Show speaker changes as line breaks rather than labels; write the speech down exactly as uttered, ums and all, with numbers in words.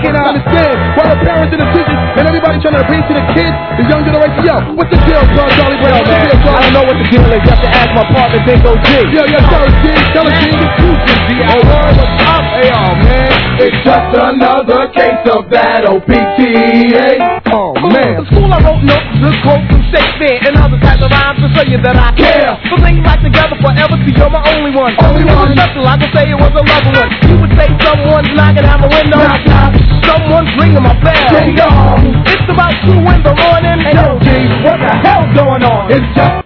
can I understand why the parents and the teachers and everybody trying to appeal to the kids, the young generation? Yo, what's the deal, Charles Charlie Brown? What's the deal, Charlie?
I don't know what the deal is. You have to ask my partner, Dingo G.
Yo, yo, tell us, G. Tell us, G.
Oh, word, what's up? Hey, oh, man.
It's just another case of that O P T A. Oh, man.
In school I wrote notes, this quote from Shakespeare and other types of rhymes to show you that I care. So things like together forever, see you're my only one.
Only
if it was
one.
special, I could say it was a lovely one. You would say someone's knocking at my window.
Knock, knock.
Someone's ringing my bell.
Ding dong.
It's about two in the morning.
Hey, yo, G, what the hell's going on? It's just